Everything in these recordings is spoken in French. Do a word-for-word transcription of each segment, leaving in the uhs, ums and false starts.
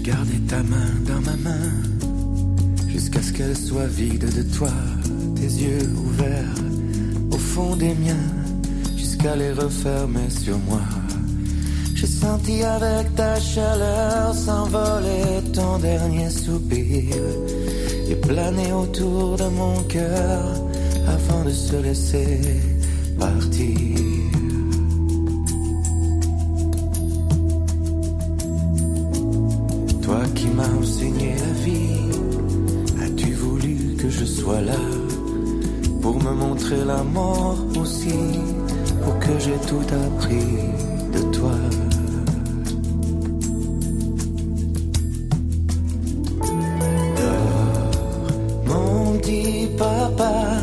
gardé ta main dans ma main jusqu'à ce qu'elle soit vide de toi, tes yeux ouverts au fond des miens, jusqu'à les refermer sur moi. J'ai senti avec ta chaleur s'envoler ton dernier soupir et planer autour de mon cœur avant de se laisser partir. Toi qui m'as enseigné la vie, as-tu voulu que je sois là pour me montrer la mort aussi, pour que j'ai tout appris de toi? Papa,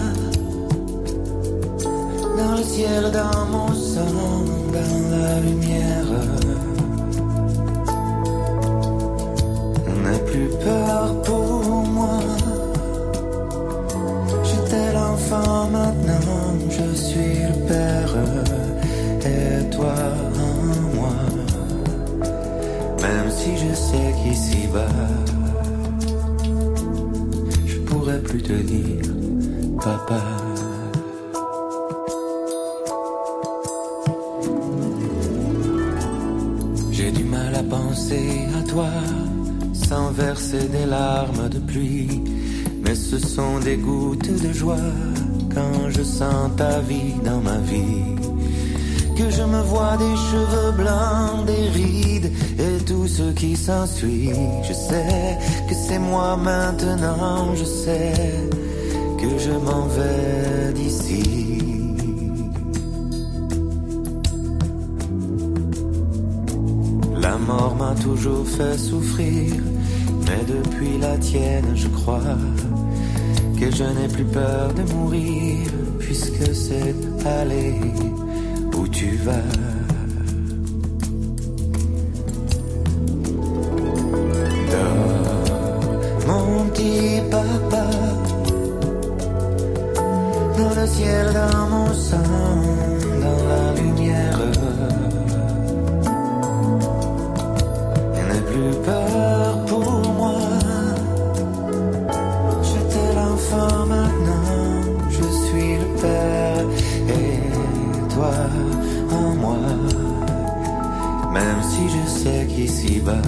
dans le ciel, dans mon sang, dans la lumière, n'aie plus peur pour moi. J'étais l'enfant, maintenant je suis le père, et toi en moi. Même si je sais qu'ici-bas plus te dire papa. J'ai du mal à penser à toi sans verser des larmes de pluie, mais ce sont des gouttes de joie quand je sens ta vie dans ma vie. Que je me vois des cheveux blancs, des rides et tout ce qui s'ensuit. Je sais que c'est moi maintenant, je sais que je m'en vais d'ici. La mort m'a toujours fait souffrir, mais depuis la tienne je crois que je n'ai plus peur de mourir, puisque c'est aller où tu vas. Dors, mon petit papa, dans le ciel, dans mon sang, dans la lumière. N'aie plus peur pour moi. J'étais l'enfant, maintenant je suis le père, et toi en moi. Même si je sais qu'ici-bas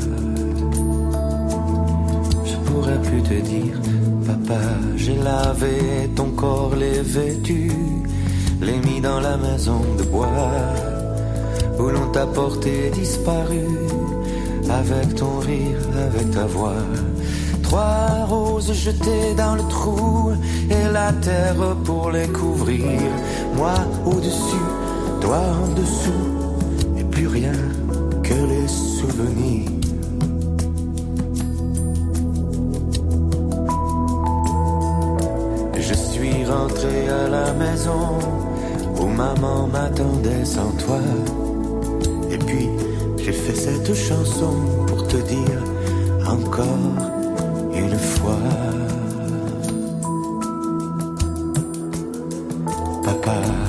je pourrais plus te dire papa. J'ai lavé ton corps, les vêtus, les mis dans la maison de bois où l'on t'a porté disparu, avec ton rire, avec ta voix. Trois roses jetées dans le trou et la terre pour les couvrir. Moi au-dessus, toi en dessous, et plus rien que les souvenirs. Je suis rentré à la maison où maman m'attendait sans toi. Et puis j'ai fait cette chanson pour te dire encore une fois, papa.